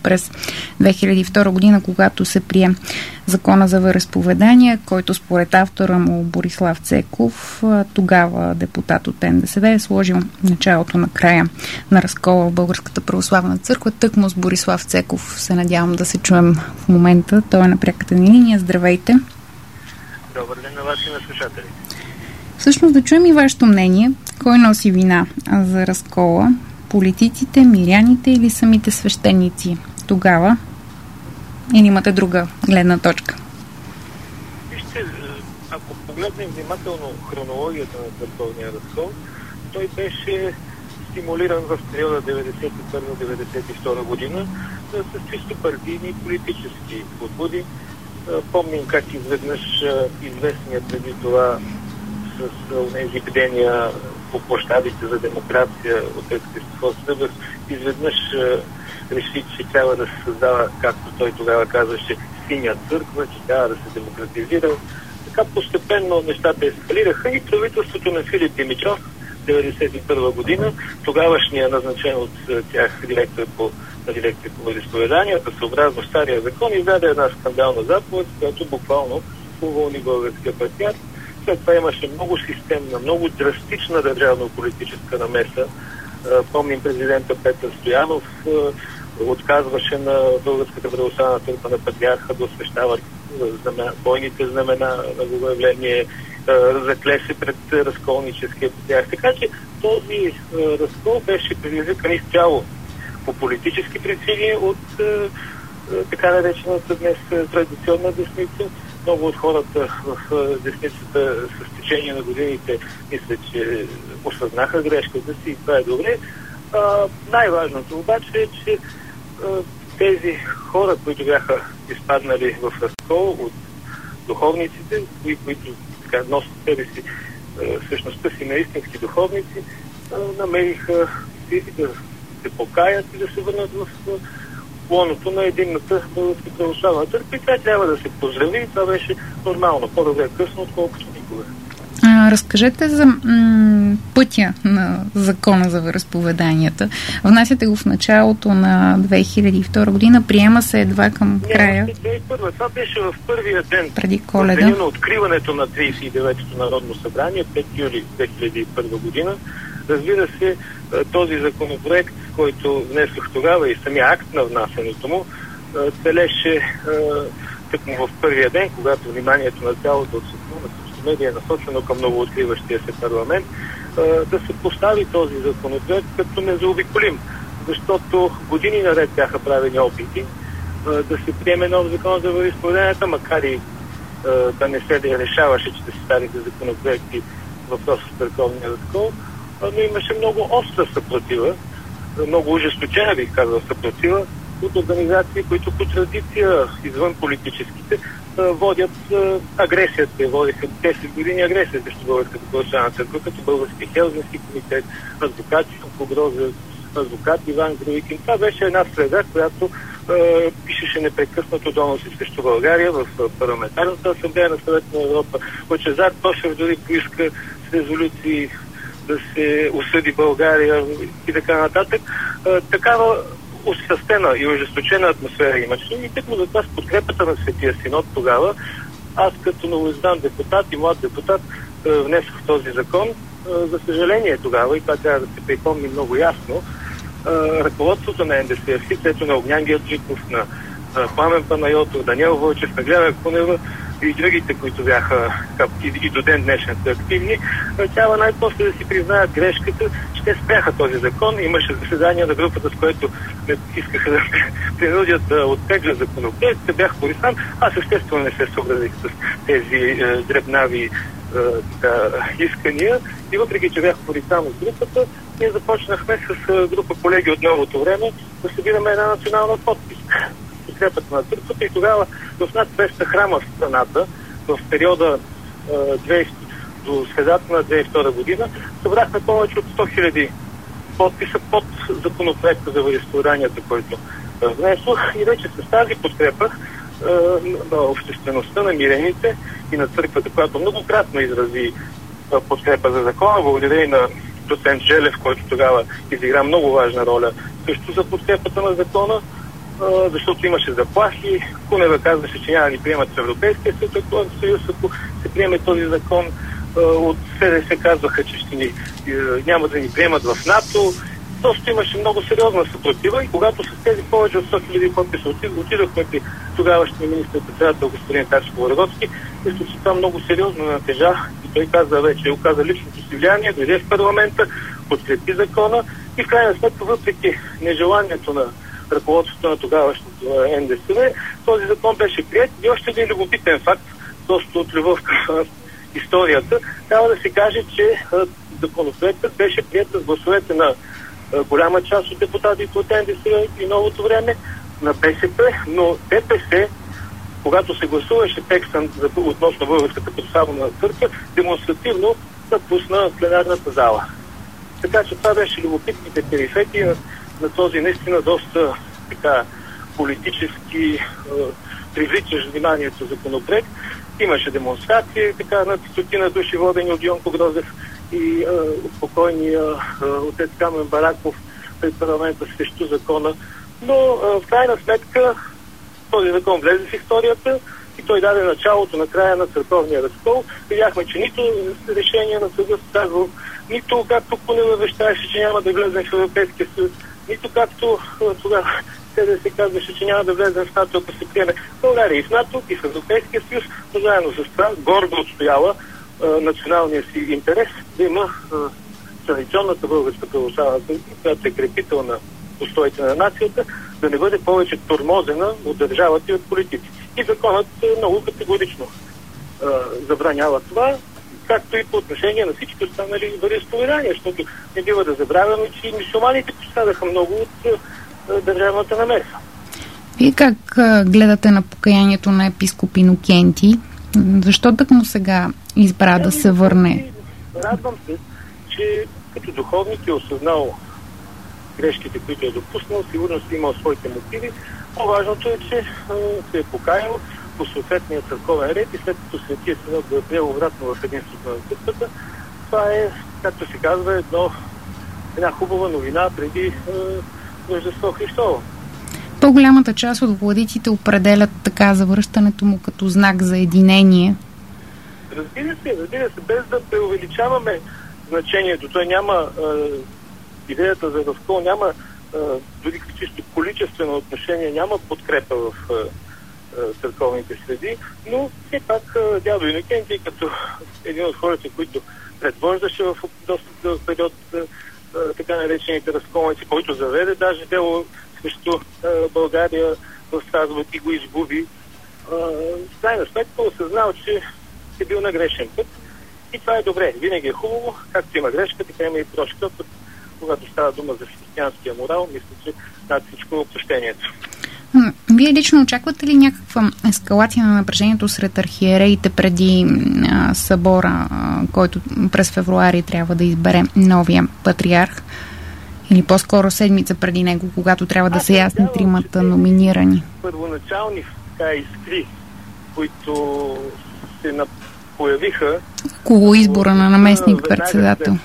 през 2002 година, когато се прие Закона за вероизповедание, който според автора му Борислав Цеков, тогава депутат от НДСВ, е сложил началото на края на разкола в Българската православна църква. Тъкмо с Борислав Цеков се надявам да се чуем в момента. Той е на пряката ни линия. Здравейте! Добър ден на вас и на слушатели. Всъщност да чуем и вашето мнение. Кой носи вина за разкола? Политиците, миряните или самите свещеници тогава? Или имате друга гледна точка? Вижте, ако погледнем внимателно хронологията на църковния разкол, той беше стимулиран в периода 1991-1992 година с чисто партийни и политически подбуди. Помним как изведнъж известният преди това с тези бдения по площадите за демокрация от Христофор Събев, изведнъж реши, че трябва да се създава, както той тогава казваше, синя църква, че трябва да се демократизира. Така постепенно нещата ескалираха и правителството на Филип Димитров 1991 година, тогавашния назначен от тях директор по вероизповеданията, съобразно стария закон, издаде една скандална заповед, която буквално уволни българския патриарх. След това имаше много системна, много драстична държавно-политическа намеса. Помним президента Петър Стоянов отказваше на Българската православна църква на патриарха да освещава бойните знамена на Богоявление, закле се пред разколническия патриарх. Така че този разкол беше предизвикан изцяло по политически причини от така наречената днес традиционна десница. Много от хората в десницата с течение на годините мисля, че осъзнаха грешката си и това е добре. Най-важното обаче е, че тези хора, които бяха изпаднали в разкол от духовниците, които така носят себе си същността си на истински духовници, намериха да се покаят и да се върнат в лоното на единната Българска православна църква. И това трябва да се поздрави и това беше нормално. По-добре късно, отколкото никога. Разкажете за пътя на Закона за вероизповеданията. Внасяте го в началото на 2002 година, приема се едва към края. 2001. Това беше в първия ден. Преди Коледа. В деня на откриването на 39-то Народно събрание, 5 юли 2001 година. Разбира се, този законопроект, който внесох тогава и самия акт на внасянето му, целеше тъкмо в първия ден, когато вниманието на цялото общество, на медия е насочено към новооткриващия се парламент, да се постави този законопроект като незаобиколим, защото години наред бяха правени опити да се приеме нов закон за вероизповеданията, макар и да не се решаваше, че да се старите законопроекти въпрос с църковния разкол, но имаше много остра съпротива, много ужесточена, бих казал, съпротива от организации, които по традиция извън политическите водят агресията. Водиха 10 години агресия срещу Българската православна църква, като Български Хелзински комитет, адвокати, адвокат Иван Гровикин. Това беше една среда, която пишеше непрекъснато доноси срещу България в парламентарната асамблея на Съвета на Европа. Лъчезар Тошев дори поиска с резолюции да се осъди България и така нататък. Такава осъстена и ожесточена атмосфера имаше. И тъкмо за това с подкрепата на Светия Синод тогава, аз като новоиздан депутат и млад депутат внесох този закон. За съжаление тогава, и това трябва да се припомни много ясно, ръководството на НДСВ, в лицето на Огнян Герджиков, на Пламен Панайотов, Даниел Вълчев, на Глена Кунева и другите, които бяха и до ден днешен са активни, трябва най-после да си признаят грешката, че те спряха този закон. Имаше заседание на групата, с което ме искаха да принудят да оттеглят законопроектите. Бях порисам. Аз естествено не се съобразих с тези дребнави искания и въпреки, че бях порисам от групата, ние започнахме с група колеги от новото време да събираме една национална подписка. Подкрепата на църквата и тогава в над 200 храма в страната в периода до средата на 2002 година събрахме повече от 100 000 подписа под законопроекта за вероизповеданията, който внесох и вече с тази подкрепа на обществеността, на мирените и на църквата, която многократно изрази подкрепа за закона, благодарение на доцент Желев, който тогава изигра много важна роля също за подкрепата на закона. защото имаше заплахи. Кунева казваше, че няма да ни приемат в Европейския съюз, ако се приеме този закон. От СДС казваха, че няма да ни приемат в НАТО. Просто имаше много сериозна съпротива и когато с тези повече от 100 000 подписа отидохме при тогавашния министър-председател господин Ташко-Варагоцки, мисля, че това много сериозно натежа и той каза вече, оказа личното си влияние, дойде в парламента, подкрепи закона и в крайна сметка, въпреки нежеланието на ръководството на тогавашното НДСВ, този закон беше приет и още един любопитен факт, доста от любов към историята, трябва да се каже, че законопроектът беше приет с гласовете на голяма част от депутатите от НДСВ и новото време на БСП, но ДПС, когато се гласуваше текста относно Българската православна църква, демонстративно напусна пленарната зала. Така че това беше любопитните перифетии на този наистина доста така политически привличащ вниманието законопроект. Имаше демонстрации, така на 100 души, водени от Йонко Грозев и покойния отец Камен Бараков пред парламента срещу закона. Но в крайна сметка този закон влезе в историята и той даде началото на края на църковния разкол. Видяхме, че нито решение на съда казва, нито както Кунева вещаеше, че няма да влезе в Европейския съюз, нито както тогава да се казваше, че няма да влезе в НАТО, ако се приеме. България и в НАТО, и в Европейския съюз, но заедно с това гордо отстояла националния си интерес да има традиционната българска православна църква, която е крепител на устоите на нацията, да не бъде повече тормозена от държавата и от политици. И законът много категорично забранява това, както и по отношение на всички останали вероизповедания, защото не бива да забравяме, че и мюсюлманите пострадаха много от държавната намеса. Вие как гледате на покаянието на епископ Инокентий? Защо так му сега избра да се върне? Радвам се, че като духовник е осъзнал грешките, които е допуснал, сигурно си имал своите мотиви. По-важното е, че се е покаял по съответния църковен ред и след като Светия Синод го е приел обратно в единството на църквата, това е, както се казва, една хубава новина преди Рождество Христово. По-голямата част от владиците определят така завръщането му като знак за единение. Разбира се, без да преувеличаваме значението. Той няма идеята за разкол, няма дори чисто количествено отношение, няма подкрепа в църковните среди, но все пак дядо Инокентий, като един от хората, които предвождаше в доста дълъг период така наречените разколници, който заведе даже дело срещу България в Страсбург и го изгуби. В крайна сметка осъзнал, че е бил на грешен път. И това е добре. Винаги е хубаво. Както има грешка, така има и прошка. Когато става дума за християнския морал, мисля, че над всичко е прощението. Вие лично очаквате ли някаква ескалация на напрежението сред архиереите преди събора, който през февруари трябва да избере новия патриарх? Или по-скоро седмица преди него, когато трябва да се ясни тримата номинирани? Първоначални искри, които се появиха около избора на наместник-председател.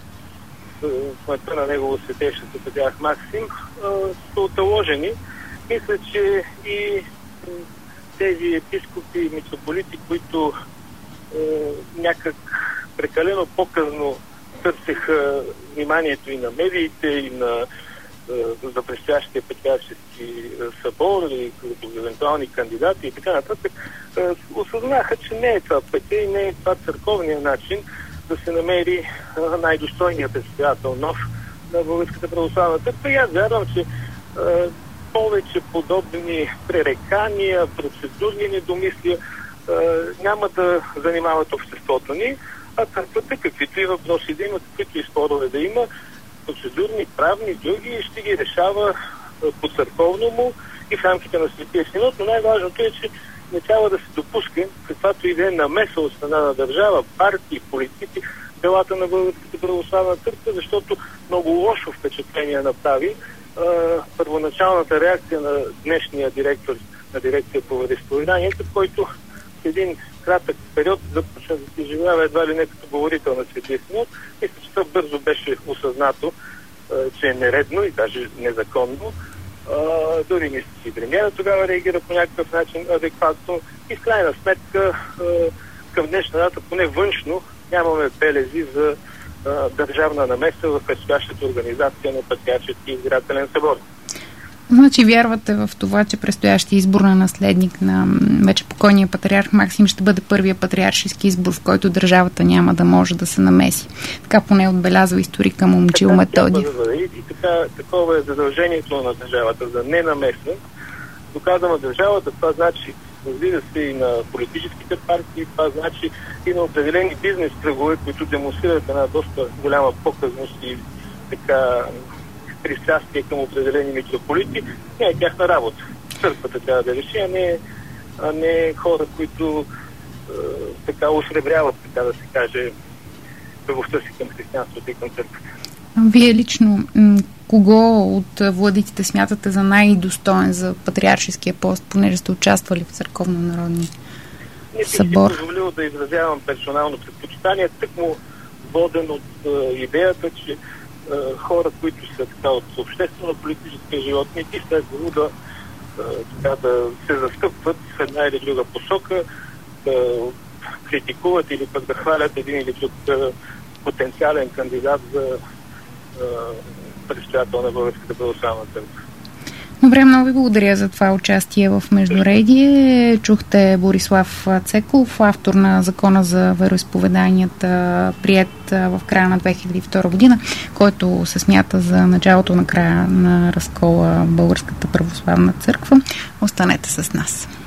Смъртта на негово светейшество патриарх Максим са отложени. Мисля, че и тези епископи и митрополити, които някак прекалено по-късно търсеха вниманието и на медиите, и за предстоящия патриаршески събор, и като евентуални кандидати и така нататък, осъзнаха, че не е това пътя и не е това църковния начин да се намери най-достойният председател нов на Българската православна църква. И аз вярвам, че повече подобни пререкания, процедурни недомислия няма да занимават обществото ни, а църквата, каквито и въпроси да има, каквито и спорове да има, процедурни, правни, други, ще ги решава по църковному и в рамките на Светия Синод, но най-важното е, че не трябва да се допуска каквато и да е намеса от страна на държава, партии, политици, делата на Българската православна църква, защото много лошо впечатление направи първоначалната реакция на днешния директор на дирекция по вероизповеданията, който в един кратък период започна да се изживява едва ли не като говорител на Светия Синод. Мисля, че това бързо беше осъзнато, че е нередно и даже незаконно. Дори мисля, че премиера тогава реагира по някакъв начин адекватно и в крайна сметка към днешна дата, поне външно, нямаме белези за държавна намеса в предстоящата организация на Патриаршеския избирателен събор. Значи вярвате в това, че предстоящия избор на наследник на вече покойния патриарх Максим ще бъде първия патриаршески избор, в който държавата няма да може да се намеси. Така поне отбелязва историка Момчил Методиев. И такова е задължението на държавата за ненамеса. Доказана държавата, това значи, разбира се, и на политическите партии, това значи и на определени бизнес кръгове, които демонстрират една доста голяма показност и така пристрастие към определени митрополити. Не е тяхна работа. Църквата трябва да реши, а не хора, които така осребряват, така да се каже, любовта си към християнството и към църквата. Вие лично кого от владиците смятате за най-достоен за патриаршеския пост, понеже сте участвали в църковно-народни събор? Не бих си позволил да изразявам персонално предпочитание, тъкмо воден от идеята, че хора, които са така от обществено-политическия живот, не би следвало да се застъпват в една или друга посока, да критикуват или пък да хвалят един или друг потенциален кандидат за предстоятел на Българската православна църква. Добре, много ви благодаря за това участие в Междуредие. Чухте Борислав Цеков, автор на Закона за вероизповеданията, приет в края на 2002 година, който се смята за началото на края на разкола в Българската православна църква. Останете с нас.